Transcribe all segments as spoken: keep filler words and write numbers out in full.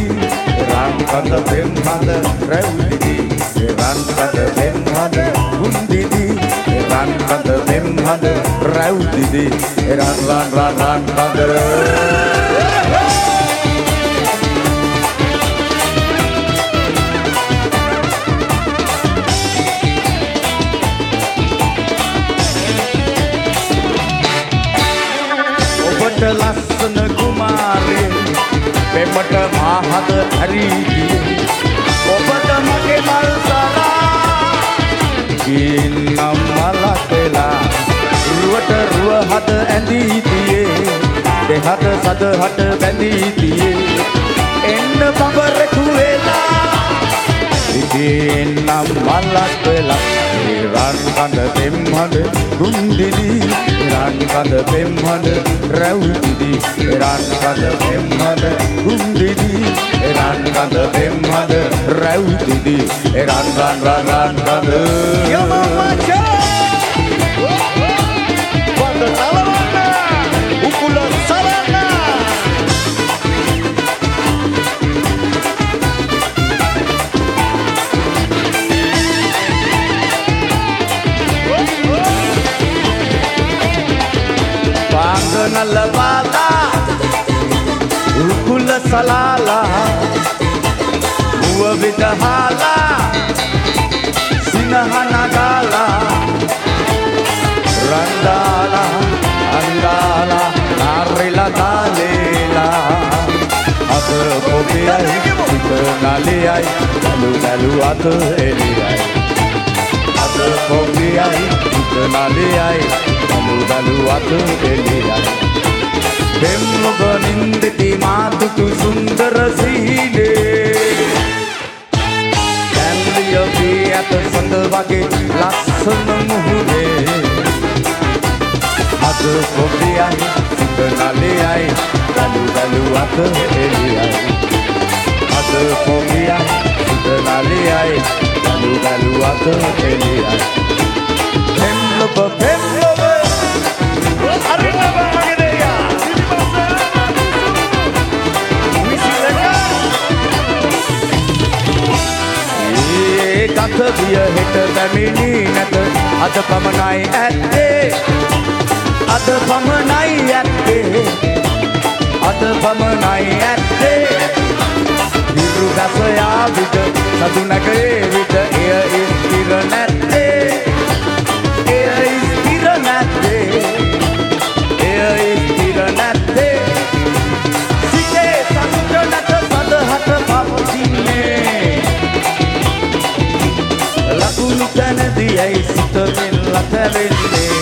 රන්කඳ පෙම්හඳ රැව්දිදි රන්කඳ පෙම්හඳ හුන්දිදි රන්කඳ පෙම්හඳ රැව්දිදි රන් රන් රන් රන්කඳ ඔබට ලස්සන කුමාරිය පෙමට මාහද හරිදී ඔබට මගේ මල් සලා කින්නම් මලක් වෙලා රුවට රුව හද ඇඳී තියේ දෙහත සදහට බැඳී තියේ එන්න බඹරෙකු වෙලා ඉතින්නම් මලක් වෙලා රන් කඳ පෙම්හඳ ගුන්දිදි රන් කඳ පෙම්හඳ රැව්දිදි රන් කඳ පෙම්හඳ ගුන්දිදි රන් කඳ පෙම්හඳ රැව්දිදි රන් රන් රන් රන් කඳ යමමචා වන්ද තලවන්න උකුල සරන්න నల్లవాలా ఉకుల సలాలా ఉవ విదహాలా సినహనగాలా రందాలా అందాలా నారిల తాలేలా అత పొపియై చిత నాలియై నలు నలు అత ఎలియై అత పొపియై చిత నాలియై నలు నలు అత ఎలియై බෙම්මක නින්දති මාතුතු සුන්දර සීලේ කැන්දිය වී ඇත සඳ වගේ ලස්සන මුහුණේ අද කොපියයි සිත නලියයි ගලු ගලු අත එළියයි අද කොපියයි සිත නලියයි ගලු ගලු අත එළියයි බෙම්මක බෙම්මක අරිනව ගත විය හෙට පැමිණි නැත අද පමණයි ඇත්තේ අද පමණයි ඇත්තේ අද පමණයි ඇත්තේ හිරු ගසයා විට සතු නැගේ විට එය ඉස්තිර නැත්තේ එය ඉස්තිර නැත්තේ එය ඉස්තිර නැත්තේ සිතේ සතුට නැත සදහට පවතින්නේ ලකුණු තැනදීයි සිතමින් ලතැවෙන්නේ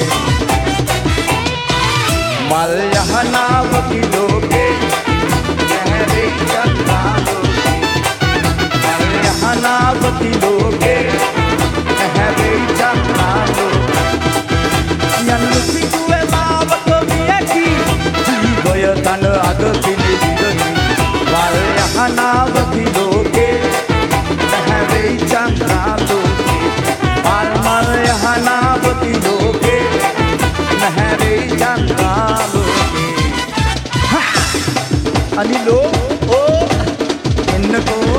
මල් යහනාවකි ලෝකේ නැහැරෙයි චන්ද්‍රාලෝකේ මල් යහනාවකි ලෝකේ නැහැරෙයි චන්ද්‍රාලෝකේ යන්න සිටුවේ මාවක මියකි ජීවය තන අද පිළිවිදනි මල් යහනාවකි ලෝකේ නැහැරෙයි චන්ද්‍රාලෝකේ මල් යහනාවකි ලෝකේ නැහැරෙයි චන්ද්‍රාලෝකේ අනිලෝ ඕ එන්නකෝ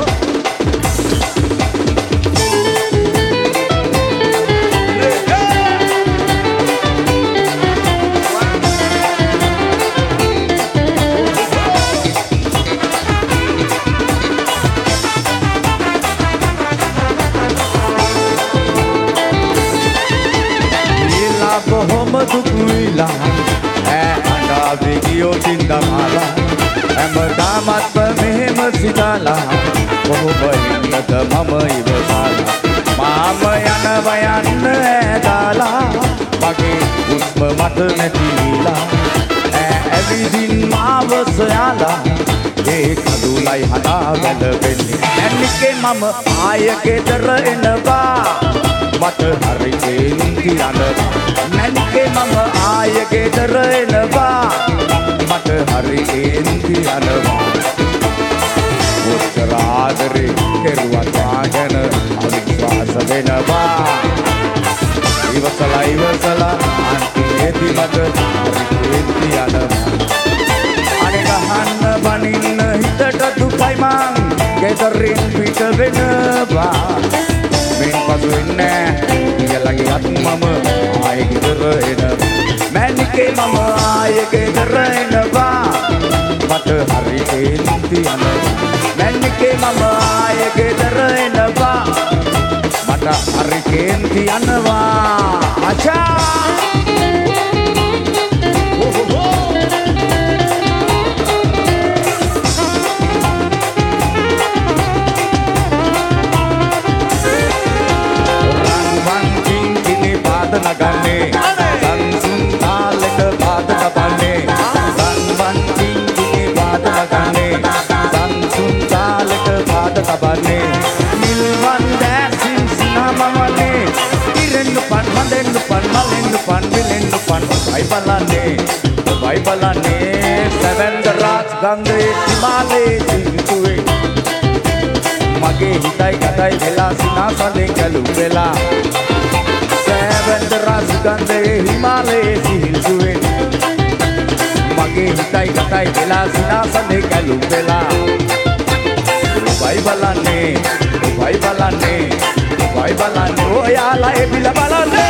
බොහොම දුක්විලා ඈ අඬාවි ගියෝ තින්දමාලා හැමදාමත් මෙහෙම සිතාලා කොහොම ඉන්නද මම ඉවසාලා මාම යනවා යන්න ඈදාලා මගේ උස්ම මට නැතිලා ඈ ඇවිදින් මාව සොයාලා ඒ කඳුලයි හදා වැළපෙන්නේ නැන්නිකේ මම ආය ගෙදර එනවා මට හරි කේන්ති අඬනවා නැන්නිකේ මම ආය ගෙදර එනවා මට හරි කේන්ති අඬනවා උත්තර ආදරේ කෙරුවත් වාගෙන අවිශ්වාස වෙනවා ඉවසලා ඉවසලා අන්තිමේදී මට හරි කේන්ති අඬනවා අනේ ගහන්න බනින්න හිතට දුකයි මං ගෙදරින් පිට වෙනවා මෙන් පසු වෙන්නේ කියලාගේත් මම ආයෙ ගෙදර එනවා මැනිකේ මම ආයෙ ගෙදර එනවා මට හරි කේන්ති යනවා මැනිකේ මම ආයෙ ගෙදර එනවා මට හරි කේන්ති යනවා අචා nagane sansun talek baad kapane sanban kini baad nagane sansun talek baad kapane milwan dasin sinamane iren pan manden pan malen pan bilen pan bhai balane bhai balane seven raj gande himale jintuwe mage hitai katai vela sinasale galu vela Seven ras gande himale silsuwe mage hitai katai vela sinasale galu vela bhai balane bhai balane bhai balane oyala e bila balane